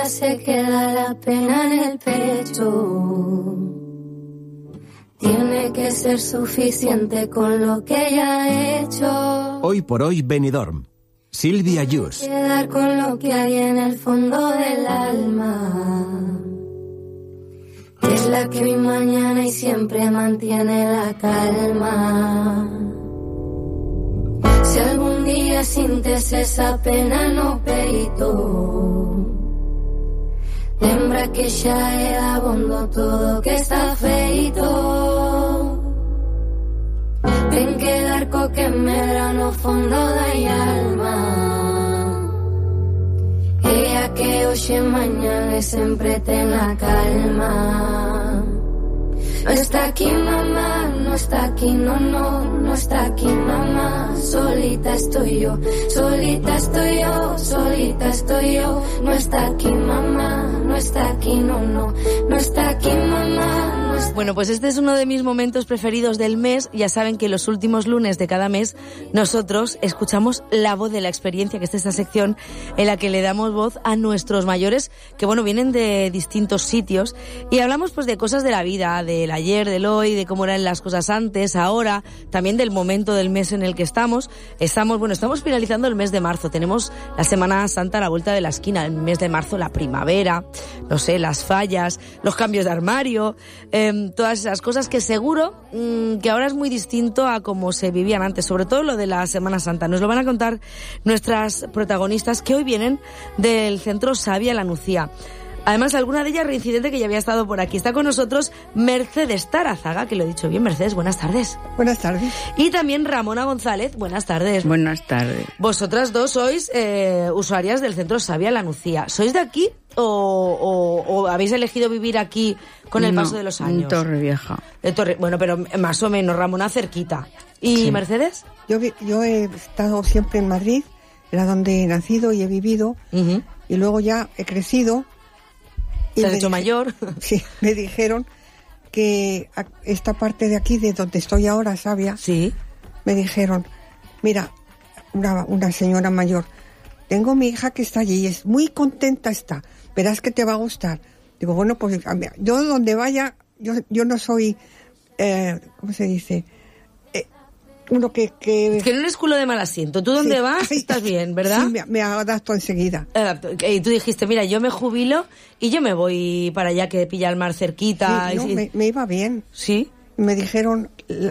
día se queda la pena en el pecho. Tiene que ser suficiente con lo que ya he hecho. Hoy por hoy Benidorm. Silvia Yus. Quedar con lo que hay en el fondo del alma. Es la que hoy, mañana y siempre mantiene la calma. Si algún día sientes esa pena no peito, lembra que xa é abondo todo que está feito. Ten que dar co que medra no fondo da alma. Ella que hoxe mañana e sempre ten a calma. No está aquí mamá, no está aquí, no está aquí mamá. Solita estoy yo, solita estoy yo, solita estoy yo. No está aquí mamá, no está aquí, no está aquí mamá. Bueno, pues este es uno de mis momentos preferidos del mes. Ya saben que los últimos lunes de cada mes nosotros escuchamos La Voz de la Experiencia, que es esta sección en la que le damos voz a nuestros mayores, que bueno, vienen de distintos sitios, y hablamos pues de cosas de la vida, del ayer, del hoy, de cómo eran las cosas antes, ahora, también del momento del mes en el que estamos. Estamos finalizando el mes de marzo, tenemos la Semana Santa a la vuelta de la esquina, el mes de marzo, la primavera, no sé, las fallas, los cambios de armario, todas esas cosas que seguro que ahora es muy distinto a como se vivían antes, sobre todo lo de la Semana Santa. Nos lo van a contar nuestras protagonistas, que hoy vienen del Centro Sabia La Nucía. Además, alguna de ellas reincidente, que ya había estado por aquí. Está con nosotros Mercedes Tarazaga, que lo he dicho bien. Mercedes, buenas tardes. Buenas tardes. Y también Ramona González, buenas tardes. Buenas tardes. Vosotras dos sois usuarias del Centro Sabia La Nucía. ¿Sois de aquí o habéis elegido vivir aquí con el paso de los años? Torrevieja. Bueno, pero más o menos, Ramona cerquita. ¿Y sí. Mercedes? Yo he estado siempre en Madrid, era donde he nacido y he vivido, y luego ya he crecido. ¿Te has hecho mayor? Sí, me dijeron que esta parte de aquí, de donde estoy ahora, Sabia, sí, me dijeron, mira, una señora mayor, tengo mi hija que está allí y es muy contenta está, verás que te va a gustar. Digo, bueno, pues yo donde vaya, yo no soy, ¿cómo se dice? Uno que... Es que no eres culo de mal asiento. Tú donde vas estás bien, ¿verdad? Sí, me adapto enseguida. Y tú dijiste, mira, yo me jubilo y yo me voy para allá, que pilla el mar cerquita. Sí, no, me iba bien. ¿Sí? Me dijeron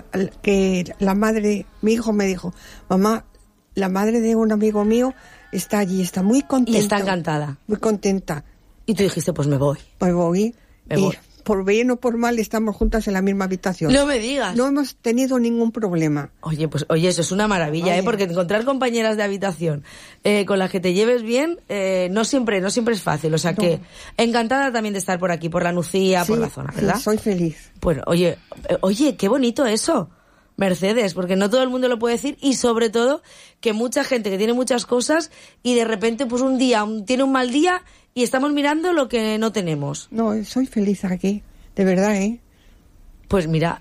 que la madre, mi hijo me dijo, mamá, la madre de un amigo mío está allí, está muy contenta. Y está encantada. Muy contenta. Y tú dijiste, pues me voy. Me voy. Por bien o por mal estamos juntas en la misma habitación. No me digas. No hemos tenido ningún problema. Oye, eso es una maravilla, porque encontrar compañeras de habitación con las que te lleves bien no siempre es fácil. O sea que encantada también de estar por aquí, por la Nucía, por la zona, ¿verdad? Sí, soy feliz. Bueno, oye, qué bonito eso, Mercedes, porque no todo el mundo lo puede decir, y sobre todo que mucha gente que tiene muchas cosas y de repente pues un día tiene un mal día y estamos mirando lo que no tenemos. No, soy feliz aquí, de verdad, Pues mira,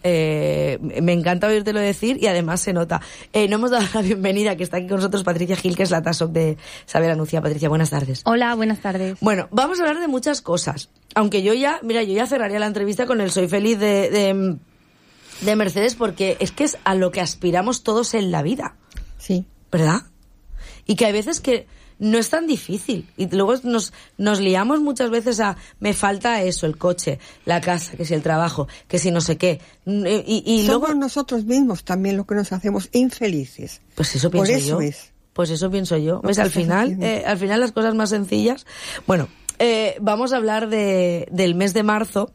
me encanta oírtelo decir, y además se nota. No hemos dado la bienvenida, que está aquí con nosotros Patricia Gil, que es la TASOC de Sabia La Nucía. Patricia, buenas tardes. Hola, buenas tardes. Bueno, vamos a hablar de muchas cosas. Aunque yo ya cerraría la entrevista con el soy feliz de Mercedes, porque es que es a lo que aspiramos todos en la vida. Sí. ¿Verdad? Y que hay veces que no es tan difícil. Y luego nos liamos muchas veces a me falta eso, el coche, la casa, que si el trabajo, que si no sé qué. Y somos luego nosotros mismos también lo que nos hacemos infelices. Pues eso pienso yo. Por eso es. Pues eso pienso yo. ¿Ves? Al final las cosas más sencillas. Bueno, vamos a hablar del mes de marzo.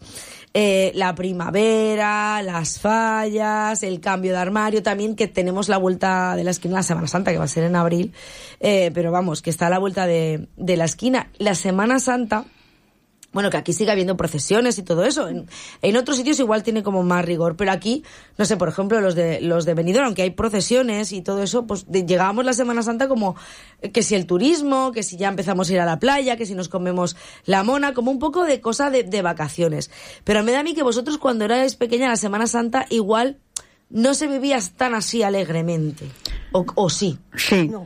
La primavera, las fallas, el cambio de armario, también que tenemos la vuelta de la esquina, la Semana Santa, que va a ser en abril, pero vamos, que está a la vuelta de la esquina. La Semana Santa, bueno, que aquí sigue habiendo procesiones y todo eso. En otros sitios igual tiene como más rigor, pero aquí, no sé, por ejemplo, los de Benidorm, aunque hay procesiones y todo eso, pues llegábamos la Semana Santa como que si el turismo, que si ya empezamos a ir a la playa, que si nos comemos la mona, como un poco de cosa de vacaciones. Pero me da a mí que vosotros cuando erais pequeña la Semana Santa igual no se vivía tan así alegremente. ¿O sí? Sí. No.